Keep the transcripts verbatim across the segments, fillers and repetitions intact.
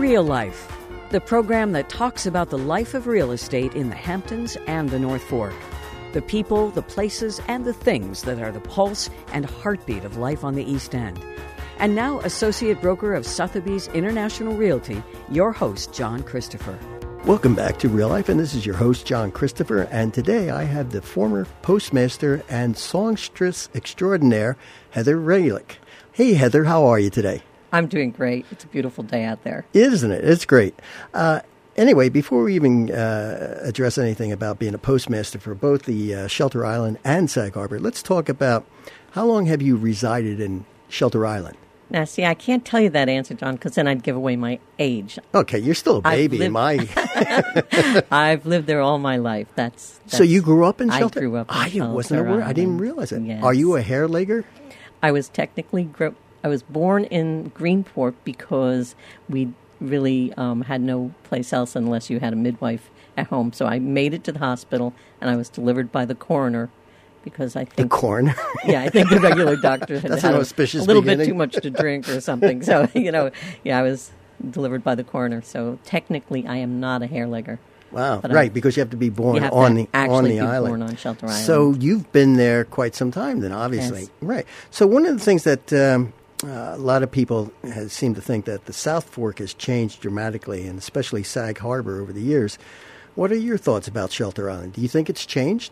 Real Life, the program that talks about the life of real estate in the Hamptons and the North Fork. The people, the places, and the things that are the pulse and heartbeat of life on the East End. And now, Associate Broker of Sotheby's International Realty, your host, John Christopher. Welcome back to Real Life, and this is your host, John Christopher. And today I have the former postmaster and songstress extraordinaire, Heather Raylick. Hey, Heather, how are you today? I'm doing great. It's a beautiful day out there. Isn't it? It's great. Uh, anyway, before we even uh, address anything about being a postmaster for both the uh, Shelter Island and Sag Harbor, let's talk about how long have you resided in Shelter Island? Now, see, I can't tell you that answer, John, because then I'd give away my age. Okay, you're still a baby in my... I've lived there all my life. That's, that's So you grew up in Shelter? I grew up in I Shelter wasn't aware. Island. I didn't realize it. Yes. Are you a hair legger? I was technically... Gro- I was born in Greenport because we really um, had no place else unless you had a midwife at home. So I made it to the hospital, and I was delivered by the coroner because I think... The coroner? Yeah, I think the regular doctor had That's had an a, auspicious a little beginning. bit too much to drink or something. So, you know, yeah, I was delivered by the coroner. So technically I am not a hair legger. Wow, But right, I- because you have to be born You have on to the actually on the be island. born on Shelter Island. So you've been there quite some time then, obviously. Yes. Right. So one of the things that um, uh, a lot of people has, seem to think that the South Fork has changed dramatically, and especially Sag Harbor over the years. What are your thoughts about Shelter Island? Do you think it's changed?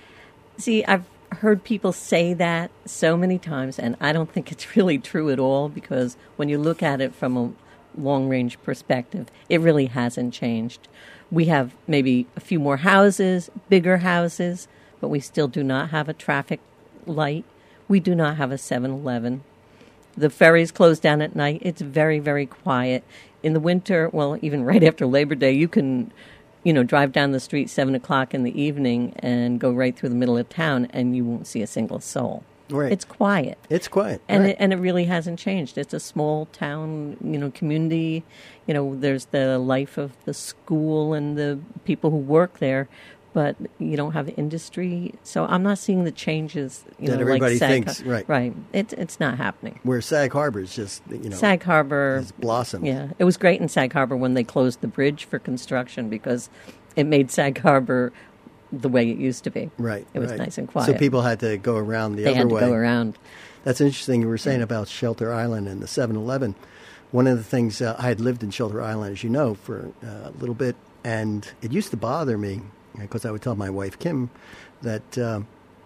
See, I've heard people say that so many times, and I don't think it's really true at all, because when you look at it from a long-range perspective, it really hasn't changed. We have maybe a few more houses, bigger houses, but we still do not have a traffic light. We do not have a seven eleven. The ferries close down at night. It's very, very quiet. In the winter, well, even right after Labor Day, you can, you know, drive down the street seven o'clock in the evening and go right through the middle of town, and you won't see a single soul. Right. It's quiet. It's quiet. And right. it, and it really hasn't changed. It's a small town, you know, community. You know, there's the life of the school and the people who work there, but you don't have industry. So I'm not seeing the changes, you That know, everybody like Sag, thinks, right. Right. It's it's not happening. Where Sag Harbor is just, you know, Sag Harbor has blossomed. Yeah, it was great in Sag Harbor when they closed the bridge for construction, because it made Sag Harbor the way it used to be. Right. It was right. nice and quiet. So people had to go around the they other had to way. go around. That's interesting. You were saying about Shelter Island and the seven eleven. One of the things, uh, I had lived in Shelter Island, as you know, for uh, a little bit, and it used to bother me, because I would tell my wife, Kim, that, uh,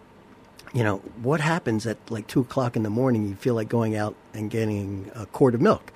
you know, what happens at like two o'clock in the morning, you feel like going out and getting a quart of milk.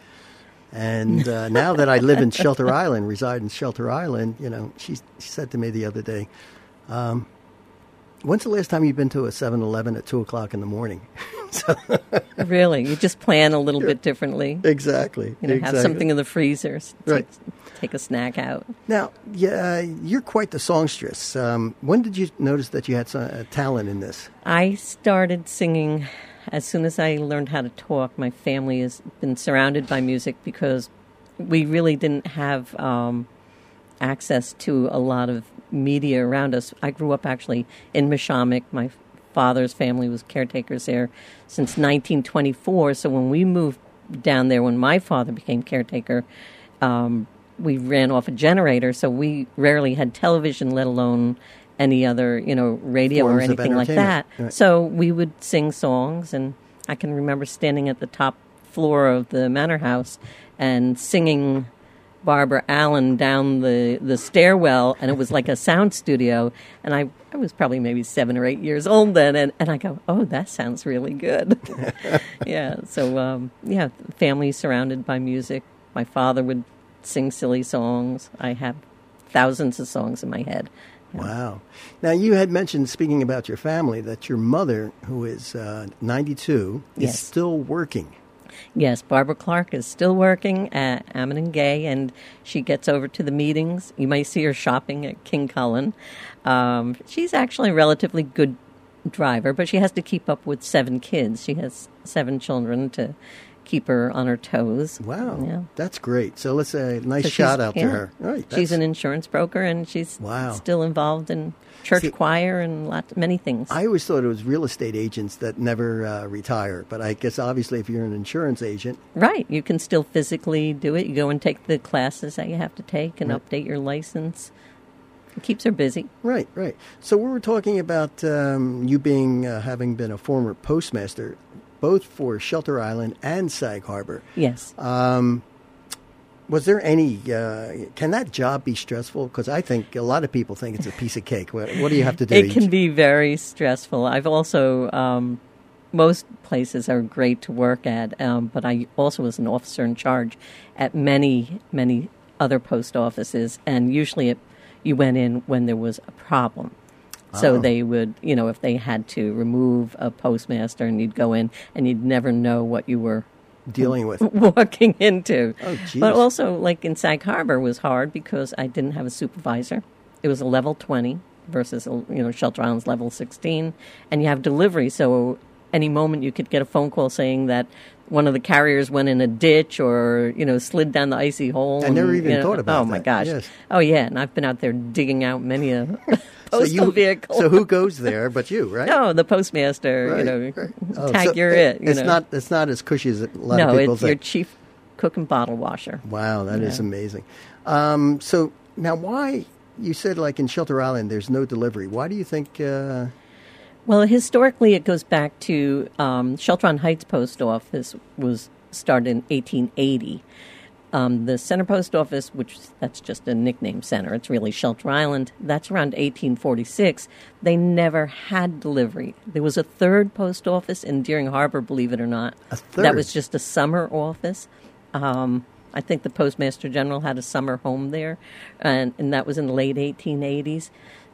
And uh, now that I live in Shelter Island, reside in Shelter Island, you know, she, she said to me the other day, um, when's the last time you've been to a seven eleven at two o'clock in the morning? So, Really, you just plan a little bit differently. exactly. You know, exactly. have something in the freezer. Take, Right. take a snack out. Now, yeah, you're quite the songstress. Um, when did you notice that you had some uh, talent in this? I started singing as soon as I learned how to talk. My family has been surrounded by music because we really didn't have um, access to a lot of media around us. I grew up actually in Mishamik. My father's family was caretakers there since nineteen twenty-four. So when we moved down there, when my father became caretaker, um, we ran off a generator. So we rarely had television, let alone any other, you know, radio or Forms of anything like that. entertainment. Right. So we would sing songs, and I can remember standing at the top floor of the manor house and singing Barbara Allen down the, the stairwell, and it was like a sound studio, and I, I was probably maybe seven or eight years old then, and, and I go, oh, that sounds really good. Yeah, so, um, yeah, family surrounded by music. My father would sing silly songs. I have thousands of songs in my head. Wow. Now, you had mentioned, speaking about your family, that your mother, who is uh, ninety-two, Yes. is still working. Yes, Barbara Clark is still working at Ammon and Gay, and she gets over to the meetings. You might see her shopping at King Cullen. Um, she's actually a relatively good driver, but she has to keep up with seven kids. She has seven children to keep her on her toes. Wow, yeah. That's great. So let's say a nice So shout she's- out yeah. to her. Right, She's an insurance broker, and she's Wow. still involved in church See, choir and lots, many things. I always thought it was real estate agents that never uh, retire, but I guess obviously if you're an insurance agent, Right. You can still physically do it. You go and take the classes that you have to take and Right. update your license. It keeps her busy. right, right. So we were talking about um, you being uh, having been a former postmaster, both for Shelter Island and Sag Harbor. Yes. Um, was there any? Uh, can that job be stressful? Because I think a lot of people think it's a piece of cake. What, what do you have to do? It can be very stressful. I've also, um, most places are great to work at, um, but I also was an officer in charge at many, many other post offices, and usually it, you went in when there was a problem. So Oh. they would, you know, if they had to remove a postmaster, and you'd go in and you'd never know what you were dealing with. walking into. Oh, geez. But also, like in Sag Harbor, was hard because I didn't have a supervisor. It was a level twenty versus, you know, Shelter Island's level sixteen, and you have delivery. So any moment you could get a phone call saying that one of the carriers went in a ditch or, you know, slid down the icy hole. I never and, even you know, thought about Oh my that. gosh! Yes. Oh yeah, and I've been out there digging out many a postal so you, vehicle. So who goes there but you, right? No, the postmaster. Right, you know, right. Oh, tag so you're it- it. You it's know. not. It's not as cushy as a lot no, of people it's think. your chief cook and bottle washer. Wow, that is Yeah. amazing. Um, so now, why you said like in Shelter Island, there's no delivery? Why do you think? Uh, Well, historically, it goes back to um, Shelter on Heights Post Office was started in eighteen eighty. Um, the Center Post Office, which that's just a nickname center, it's really Shelter Island, that's around eighteen forty-six. They never had delivery. There was a third post office in Deering Harbor, believe it or not. A third? That was just a summer office. Um, I think the Postmaster General had a summer home there, and, and that was in the late eighteen eighties.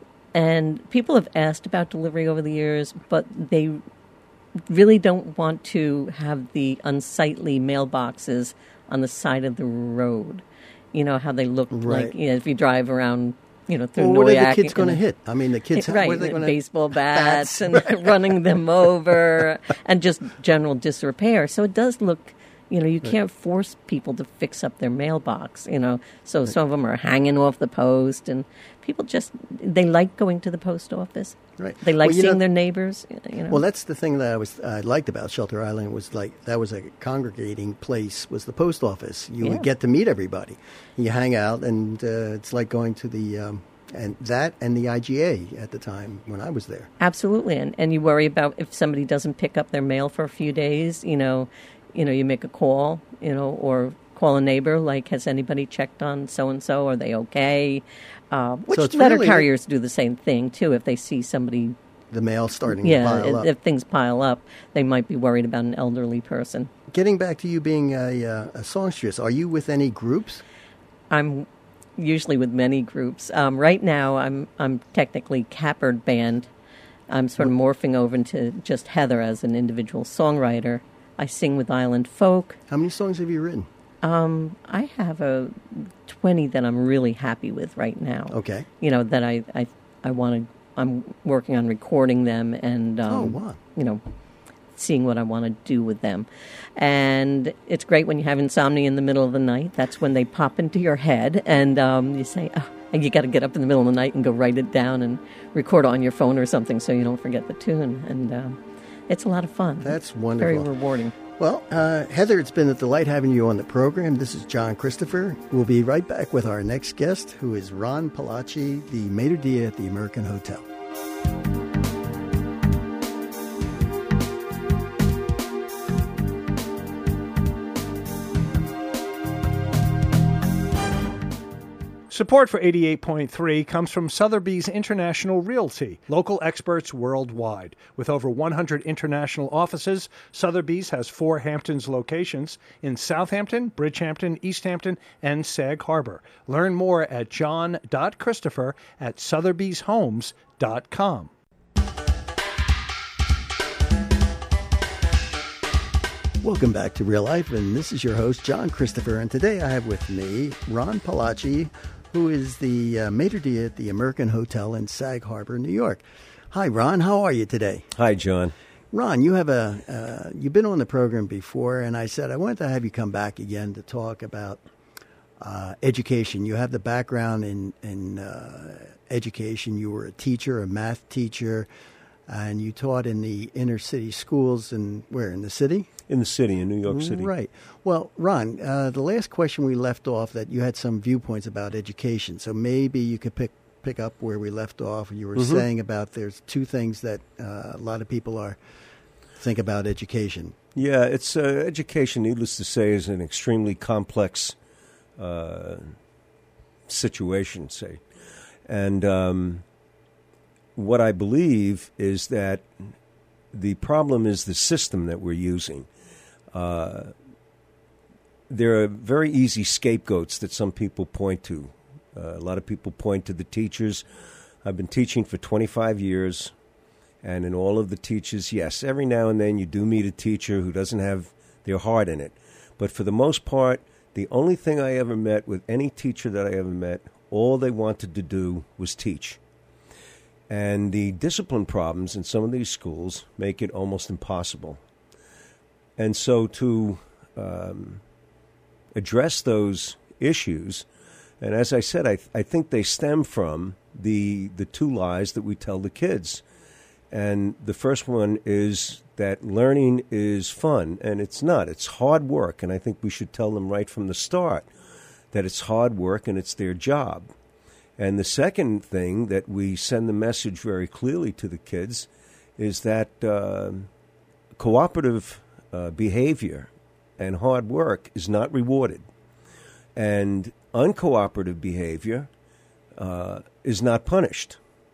And people have asked about delivery over the years, but they really don't want to have the unsightly mailboxes on the side of the road. You know, how they look Right. like, you know, if you drive around, you know, through well, what are Noyak. the kids going to and- hit? I mean, the kids. right, What are they going to? baseball bats, and running them over, and just general disrepair. So it does look, you know, you can't force people to fix up their mailbox, you know. So some of them are hanging off the post, and people just, they like going to the post office. Right. They like Well, you seeing know- their neighbors, you know. Well, that's the thing that I was I liked about Shelter Island was like that was a congregating place was the post office. You Yeah. would get to meet everybody. You hang out, and uh, it's like going to the um, and that and the I G A at the time when I was there. Absolutely, and and you worry about if somebody doesn't pick up their mail for a few days. You know, you know, you make a call, you know, or call a neighbor. Like, has anybody checked on so and so? Are they okay? Uh, which So it's letter really- carriers do the same thing too. If they see somebody, The mail starting to yeah, pile if, up. if things pile up, they might be worried about an elderly person. Getting back to you being a, uh, a songstress, are you with any groups? I'm usually with many groups. Um, right now, I'm I'm technically Cappard Band. I'm sort of morphing over into just Heather as an individual songwriter. I sing with Island Folk. How many songs have you written? Um, I have a twenty that I'm really happy with right now. Okay. You know, that I I, I want to. I'm working on recording them and um, Oh, wow. you know, seeing what I want to do with them. And it's great when you have insomnia in the middle of the night. That's when they pop into your head, and um, you say, oh, and you got to get up in the middle of the night and go write it down and record on your phone or something so you don't forget the tune. And um, it's a lot of fun. That's It's wonderful. very rewarding. Well, uh, Heather, it's been a delight having you on the program. This is John Christopher. We'll be right back with our next guest, who is Ron Palacci, the maitre d' at the American Hotel. Support for eighty-eight point three comes from Sotheby's International Realty, local experts worldwide. With over one hundred international offices, Sotheby's has four Hamptons locations in Southampton, Bridgehampton, East Hampton, and Sag Harbor. Learn more at john dot christopher at sotheby's homes dot com. Welcome back to Real Life, and this is your host, John Christopher. And today I have with me Ron Palacci, who is the uh, maitre d' at the American Hotel in Sag Harbor, New York. Hi, Ron. How are you today? Hi, John. Ron, you have a uh, you've been on the program before, and I said I wanted to have you come back again to talk about uh, education. You have the background in in uh, education. You were a teacher, a math teacher, and you taught in the inner city schools. And where in the city? In the city, in New York City. Right. Well, Ron, uh, the last question we left off that you had some viewpoints about education. So maybe you could pick pick up where we left off. You were mm-hmm. saying about there's two things that uh, a lot of people are think about education. Yeah, it's uh, education, needless to say, is an extremely complex uh, situation, say. And um, what I believe is that the problem is the system that we're using. Uh, there are very easy scapegoats that some people point to. Uh, a lot of people point to the teachers. I've been teaching for twenty-five years, and in all of the teachers, yes, every now and then you do meet a teacher who doesn't have their heart in it. But for the most part, the only thing I ever met with any teacher that I ever met, all they wanted to do was teach. And the discipline problems in some of these schools make it almost impossible. And so to um, address those issues, and as I said, I, th- I think they stem from the the two lies that we tell the kids. And the first one is that learning is fun, and it's not. It's hard work, and I think we should tell them right from the start that it's hard work and it's their job. And the second thing that we send the message very clearly to the kids is that uh, cooperative uh, behavior and hard work is not rewarded. And uncooperative behavior uh, is not punished.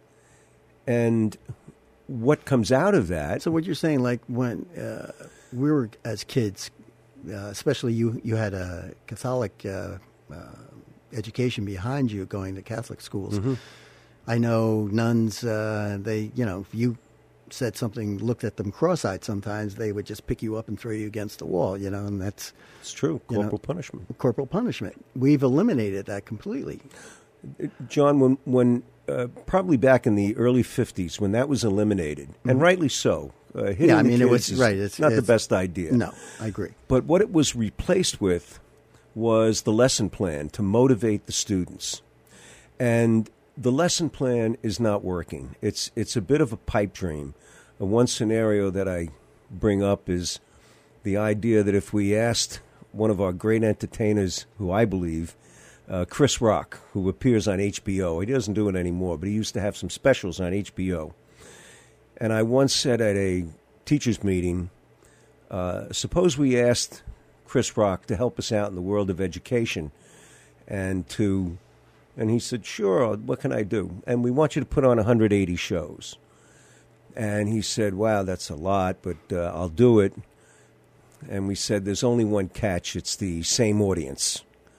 And what comes out of that... So what you're saying, like when uh, we were as kids, uh, especially you, you had a Catholic... Uh, uh, education behind you going to Catholic schools. Mm-hmm. I know nuns, uh, they, you know, if you said something, looked at them cross-eyed sometimes, they would just pick you up and throw you against the wall, you know, and that's... It's true, corporal know, punishment. Corporal punishment. We've eliminated that completely. John, when, when uh, probably back in the early fifties, when that was eliminated, mm-hmm. and rightly so, uh, hitting yeah, I the mean, kids it was, is right, it's, not it's, the best idea. No, I agree. But what it was replaced with was the lesson plan to motivate the students. And the lesson plan is not working. It's it's a bit of a pipe dream. And one scenario that I bring up is the idea that if we asked one of our great entertainers, who I believe, uh, Chris Rock, who appears on H B O, he doesn't do it anymore, but he used to have some specials on H B O. And I once said at a teachers' meeting, uh, suppose we asked Chris Rock to help us out in the world of education, and to, and he said, sure, what can I do? And we want you to put on one hundred eighty shows. And he said, wow, that's a lot, but uh, I'll do it. And we said, there's only one catch. It's the same audience.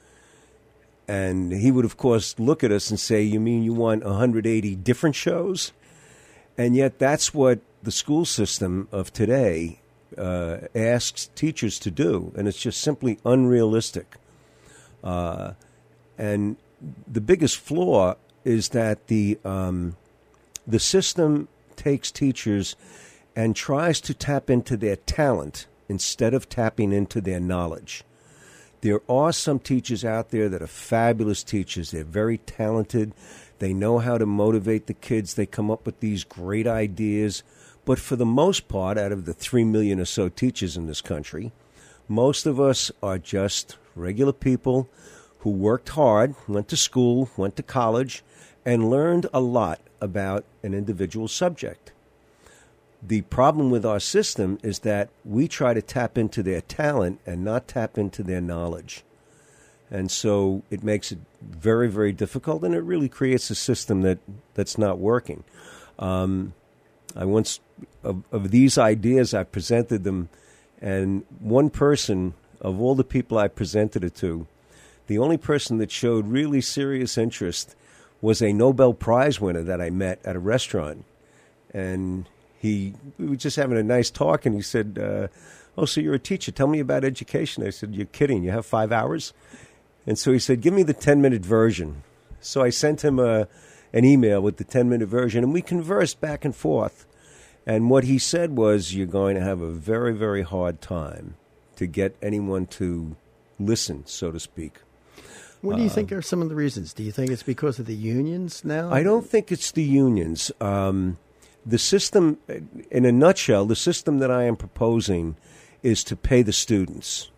And he would, of course, look at us and say, you mean you want one hundred eighty different shows? And yet that's what the school system of today Uh, asks teachers to do, and it's just simply unrealistic. Uh, and the biggest flaw is that the um, the system takes teachers and tries to tap into their talent instead of tapping into their knowledge. There are some teachers out there that are fabulous teachers. They're very talented. They know how to motivate the kids. They come up with these great ideas. But for the most part, out of the three million or so teachers in this country, most of us are just regular people who worked hard, went to school, went to college, and learned a lot about an individual subject. The problem with our system is that we try to tap into their talent and not tap into their knowledge. And so it makes it very, very difficult, and it really creates a system that, that's not working. Um, I once, of, of these ideas, I presented them, and one person, of all the people I presented it to, the only person that showed really serious interest was a Nobel Prize winner that I met at a restaurant. And he, we were just having a nice talk, and he said, uh, oh, so you're a teacher. Tell me about education. I said, you're kidding. You have five hours? And so he said, give me the ten-minute version. So I sent him a... an email with the ten-minute version, and we conversed back and forth. And what he said was, you're going to have a very, very hard time to get anyone to listen, so to speak. What do you think are some of the reasons? Do you think it's because of the unions now? I don't think it's the unions. Um, the system, in a nutshell, the system that I am proposing is to pay the students.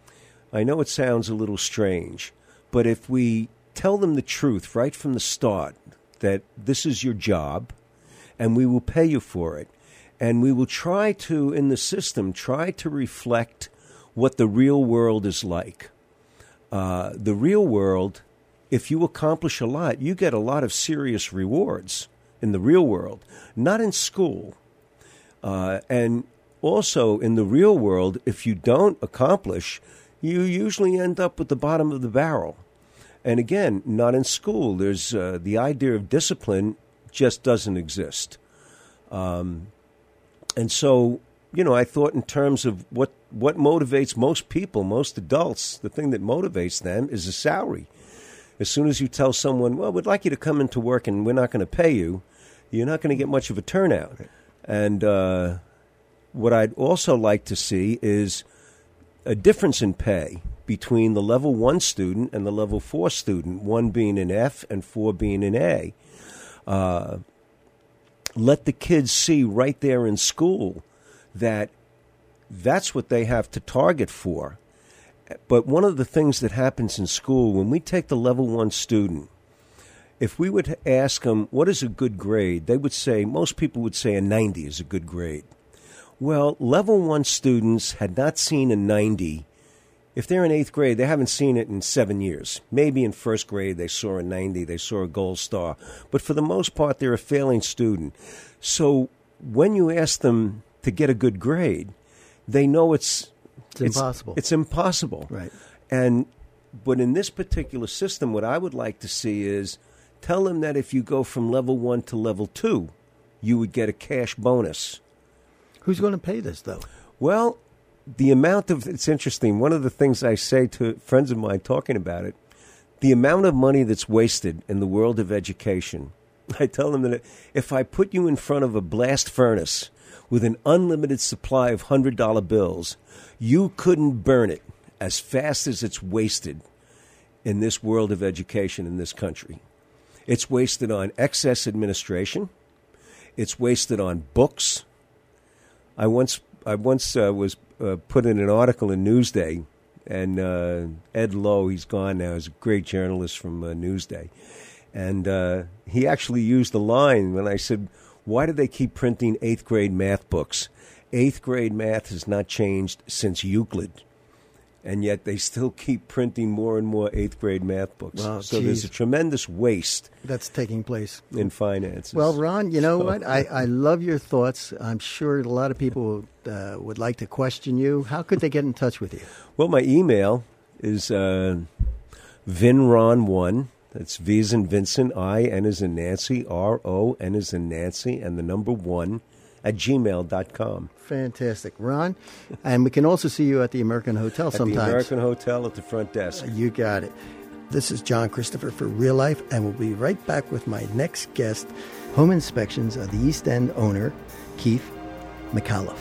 I know it sounds a little strange, but if we tell them the truth right from the start, that this is your job, and we will pay you for it, and we will try to, in the system, try to reflect what the real world is like. Uh, the real world, if you accomplish a lot, you get a lot of serious rewards in the real world, not in school. Uh, and also in the real world, if you don't accomplish, you usually end up at the bottom of the barrel. And again, not in school. There's uh, the idea of discipline just doesn't exist. Um, and so, you know, I thought in terms of what, what motivates most people, most adults, the thing that motivates them is a salary. As soon as you tell someone, well, we'd like you to come into work and we're not going to pay you, you're not going to get much of a turnout. And uh, what I'd also like to see is a difference in pay between the level one student and the level four student, one being an F and four being an A. Uh, let the kids see right there in school that that's what they have to target for. But one of the things that happens in school, when we take the level one student, if we would ask them, what is a good grade? They would say, most people would say a ninety is a good grade. Well, level one students had not seen a ninety. If they're in eighth grade, they haven't seen it in seven years. Maybe in first grade they saw a ninety, they saw a gold star. But for the most part, they're a failing student. So when you ask them to get a good grade, they know it's It's, it's impossible. It's impossible. Right. And but in this particular system, what I would like to see is tell them that if you go from level one to level two, you would get a cash bonus. Who's going to pay this, though? Well, the amount of, it's interesting, one of the things I say to friends of mine talking about it, the amount of money that's wasted in the world of education, I tell them that if I put you in front of a blast furnace with an unlimited supply of one hundred dollar bills, you couldn't burn it as fast as it's wasted in this world of education in this country. It's wasted on excess administration. It's wasted on books. I once I once uh, was uh, put in an article in Newsday, and uh, Ed Lowe, he's gone now, he's a great journalist from uh, Newsday. And uh, he actually used the line when I said, why do they keep printing eighth grade math books? Eighth grade math has not changed since Euclid. And yet they still keep printing more and more eighth grade math books. Wow, so geez. there's a tremendous waste That's taking place in finances. Well, Ron, you know So- what? I, I love your thoughts. I'm sure a lot of people uh, would like to question you. How could they get in touch with you? Well, my email is uh, vinron one. That's V as in Vincent, I, N as in Nancy, R O, N as in Nancy, and the number one at gmail dot com. Fantastic, Ron. And we can also see you at the American Hotel At sometimes. the American Hotel at the front desk. You got it. This is John Christopher for Real Life, and we'll be right back with my next guest, Home Inspections of the East End owner, Keith McAuliffe.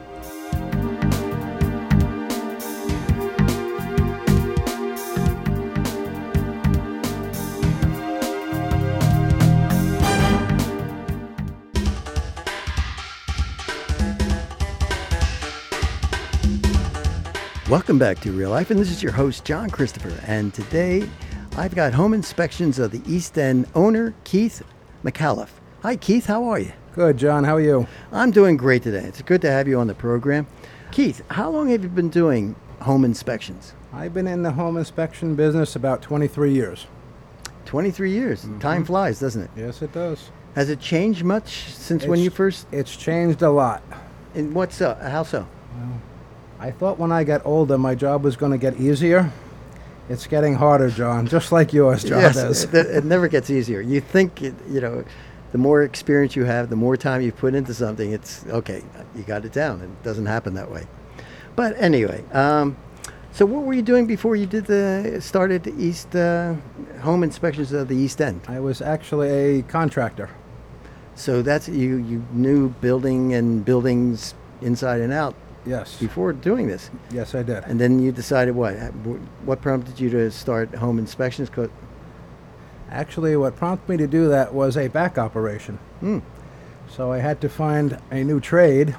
Welcome back to Real Life, and this is your host, John Christopher. And today, I've got Home Inspections of the East End owner, Keith McAuliffe. Hi, Keith. How are you? Good, John. How are you? I'm doing great today. It's good to have you on the program. Keith, how long have you been doing home inspections? I've been in the home inspection business about twenty-three years. twenty-three years. Mm-hmm. Time flies, doesn't it? Yes, it does. Has it changed much since when It's- you first... It's changed a lot. And what's uh, how so? I thought when I got older, my job was going to get easier. It's getting harder, John, just like yours, John yes, does. it, it never gets easier. You think, it, you know, the more experience you have, the more time you put into something, it's, okay, you got it down. It doesn't happen that way. But anyway, um, so what were you doing before you did the started the East uh, Home Inspections of the East End? I was actually a contractor. So that's you. You knew building and buildings inside and out Yes. before doing this, Yes, I did. and then you decided what? What prompted you to start home inspections? 'Cause- Actually, what prompted me to do that was a back operation. Hmm. So I had to find a new trade.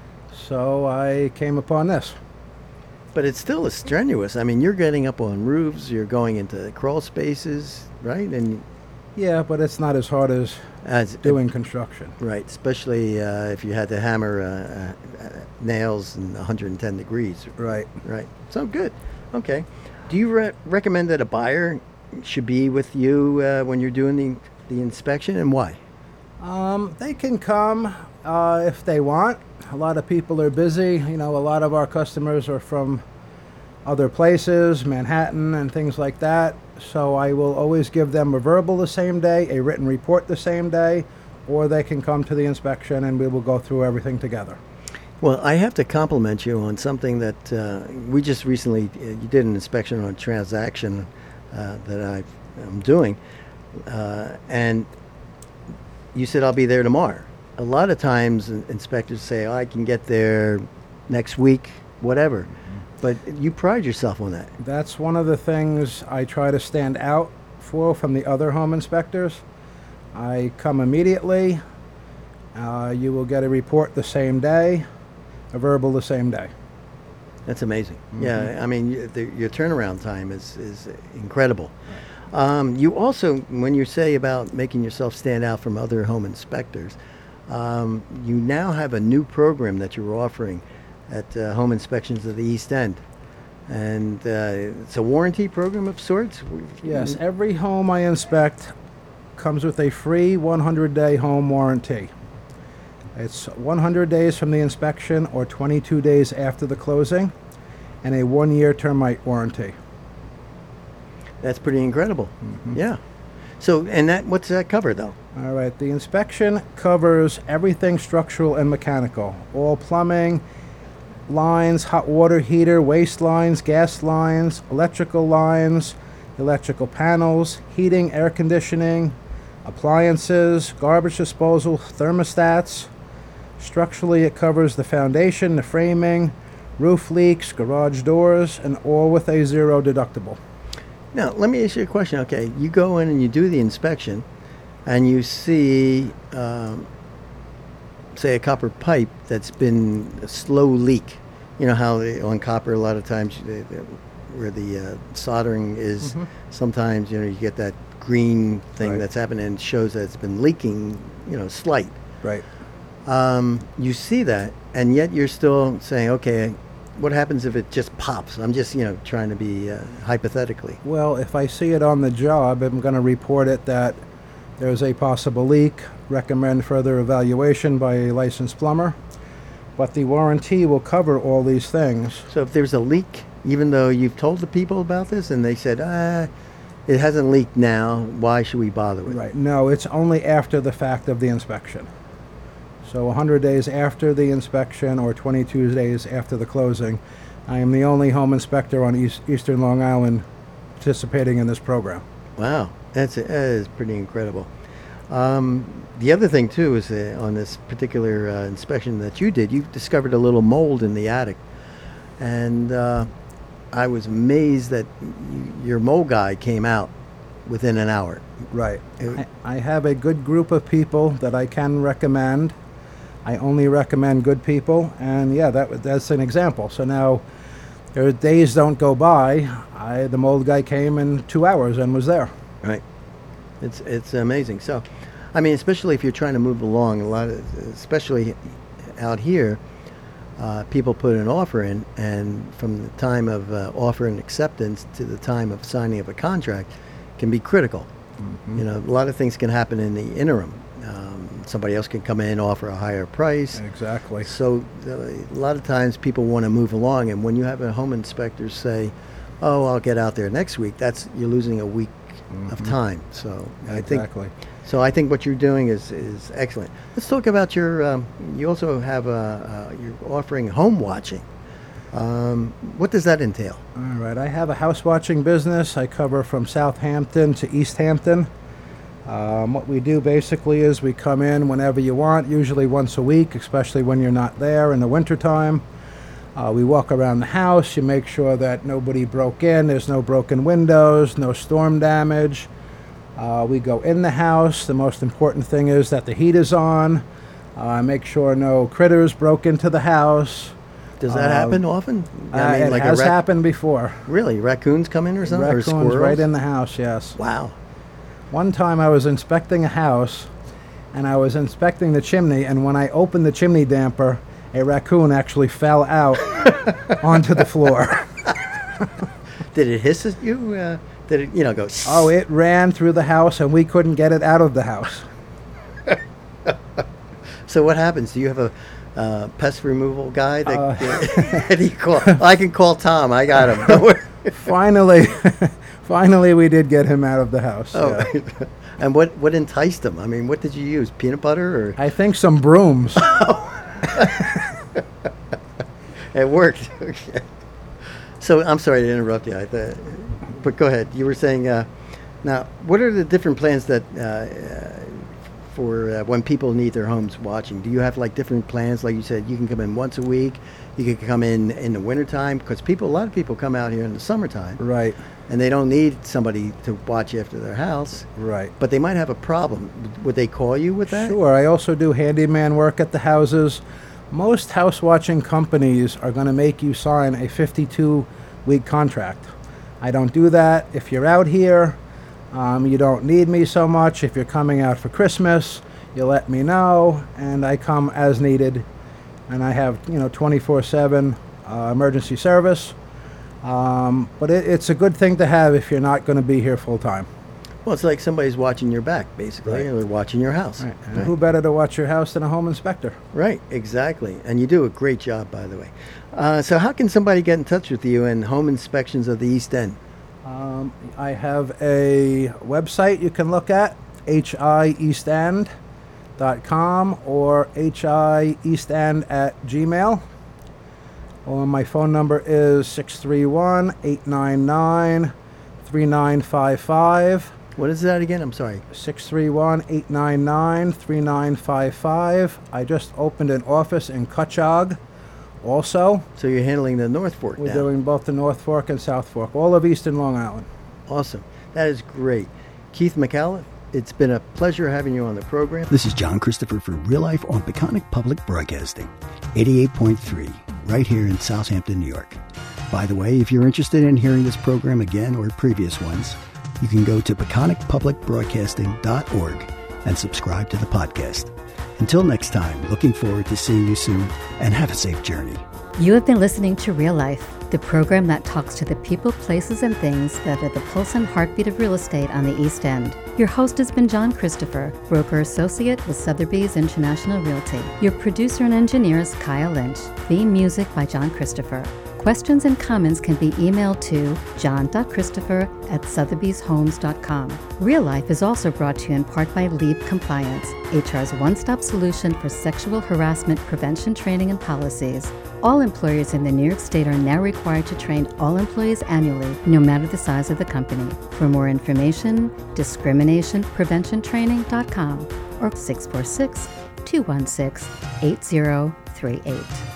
So I came upon this. But it's still strenuous. I mean, you're getting up on roofs. You're going into crawl spaces, right? And Yeah, but it's not as hard as as doing construction. right, especially uh, if you had to hammer uh, uh, uh, nails in one hundred ten degrees. Right. Right. So good. Okay. Do you re- recommend that a buyer should be with you uh, when you're doing the the inspection, and why? Um, they can come uh, if they want. A lot of people are busy. You know, a lot of our customers are from other places, Manhattan and things like that. So I will always give them a verbal the same day, a written report the same day, or they can come to the inspection and we will go through everything together. Well, I have to compliment you on something that uh, we just recently, uh, you did an inspection on a transaction uh, that I am doing, uh, and you said, I'll be there tomorrow. A lot of times in- inspectors say, oh, I can get there next week, whatever. But you pride yourself on that. That's one of the things I try to stand out for from the other home inspectors. I come immediately. Uh, you will get a report the same day, a verbal the same day. That's amazing. Yeah, I mean, y- the, your turnaround time is, is incredible. Um, you also, when you say about making yourself stand out from other home inspectors, um, you now have a new program that you're offering at uh, Home Inspections of the East End. And uh, it's a warranty program of sorts? Yes, every home I inspect comes with a free one hundred day home warranty. It's one hundred days from the inspection or twenty-two days after the closing, and a one-year termite warranty. That's pretty incredible. Yeah. So, and that what's that cover, though? All right, the inspection covers everything structural and mechanical, all plumbing, lines, hot water heater, waste lines, gas lines, electrical lines, electrical panels, heating, air conditioning, appliances, garbage disposal, thermostats. Structurally, it covers the foundation, the framing, roof leaks, garage doors, and all with a zero deductible. Now, let me ask you a question. Okay, you go in and you do the inspection, and you see, um, say, a copper pipe that's been a slow leak. You know how they, on copper, a lot of times, they, they, where the uh, soldering is, sometimes, you know, you get that green thing Right. that's happening and it shows that it's been leaking, you know, slight. Right. Um, you see that, and yet you're still saying, okay, what happens if it just pops? I'm just, you know, trying to be uh, hypothetically. Well, if I see it on the job, I'm going to report it that there's a possible leak, recommend further evaluation by a licensed plumber. But the warranty will cover all these things. So if there's a leak, even though you've told the people about this and they said, ah, it hasn't leaked now, why should we bother with it? Right. No, it's only after the fact of the inspection. So one hundred days after the inspection or twenty-two days after the closing, I am the only home inspector on East, Eastern Long Island participating in this program. Wow, that's that is pretty incredible. Um, the other thing too is uh, on this particular uh, inspection that you did, you discovered a little mold in the attic, and uh, I was amazed that y- your mold guy came out within an hour. Right. It- I, I have a good group of people that I can recommend. I only recommend good people, and yeah, that that's an example. So now, there are days don't go by. I the mold guy came in two hours and was there. Right. It's it's amazing. So, I mean, especially if you're trying to move along, a lot of, especially out here, uh, people put an offer in, and from the time of uh, offer and acceptance to the time of signing of a contract can be critical. You know, a lot of things can happen in the interim. Um, somebody else can come in, offer a higher price. Exactly. So uh, a lot of times people want to move along, and when you have a home inspector say, "Oh, I'll get out there next week," that's you're losing a week of time. So I think Exactly. so. I think what you're doing is is excellent. Let's talk about your. Um, you also have a, uh, you're offering home watching. Um, what does that entail? All right. I have a house watching business. I cover from Southampton to East Hampton. Um, what we do basically is we come in whenever you want, usually once a week, especially when you're not there in the wintertime. Uh, we walk around the house. You make sure that nobody broke in, there's no broken windows, no storm damage. Uh, we go in the house. The most important thing is that the heat is on. Uh, make sure no critters broke into the house. Does that Uh, happen often? Uh, it a has rac- happened before. Really? Raccoons come in or something? Or Raccoons squirrels? right in the house, yes. Wow. One time I was inspecting a house, and I was inspecting the chimney, and when I opened the chimney damper, a raccoon actually fell out onto the floor. Did it hiss at you? Uh, did it, you know, go... Oh, it ran through the house, and we couldn't get it out of the house. So what happens? Do you have a uh, pest removal guy that, Uh, that you call? I can call Tom. I got him. Don't worry. Finally, finally we did get him out of the house. Oh, yeah. and what, what enticed him? I mean, what did you use? Peanut butter or? I think some brooms. It worked. Okay. So I'm sorry to interrupt you. I thought, but go ahead. You were saying uh, now. What are the different plans that uh, uh, for uh, when people need their homes watching? Do you have like different plans? Like you said, you can come in once a week. You can come in in the wintertime because people, a lot of people come out here in the summertime, Right, and they don't need somebody to watch after their house. right. But they might have a problem. Would they call you with that? Sure. I also do handyman work at the houses. Most house watching companies are going to make you sign a fifty-two week contract. I don't do that. If you're out here, um, you don't need me so much. If you're coming out for Christmas, you let me know, and I come as needed. And I have, you know, twenty-four seven uh, emergency service. Um, but it, it's a good thing to have if you're not going to be here full time. Well, it's like somebody's watching your back, basically, Right. or watching your house. Right. And Right. who better to watch your house than a home inspector? Right, exactly. And you do a great job, by the way. Uh, so how can somebody get in touch with you in home inspections of the East End? Um, I have a website you can look at, h i east end dot com or hieastend at gmail. Or my phone number is six three one, eight nine nine, three nine five five. What is that again? I'm sorry. six three one, eight nine nine, three nine five five. I just opened an office in Cutchogue also. So you're handling the North Fork We're now. doing both the North Fork and South Fork, all of Eastern Long Island. Awesome. That is great. Keith McCallum, it's been a pleasure having you on the program. This is John Christopher for Real Life on Peconic Public Broadcasting, eighty-eight point three, right here in Southampton, New York. By the way, if you're interested in hearing this program again or previous ones, you can go to peconic public broadcasting dot org and subscribe to the podcast. Until next time, looking forward to seeing you soon, and have a safe journey. You have been listening to Real Life, the program that talks to the people, places, and things that are the pulse and heartbeat of real estate on the East End. Your host has been John Christopher, broker associate with Sotheby's International Realty. Your producer and engineer is Kyle Lynch. Theme music by John Christopher. Questions and comments can be emailed to john dot christopher at sotheby's homes dot com. Real Life is also brought to you in part by Leap Compliance, H R's one-stop solution for sexual harassment prevention training and policies. All employers in the New York State are now required to train all employees annually, no matter the size of the company. For more information, discrimination prevention training dot com or six four six, two one six, eight zero three eight.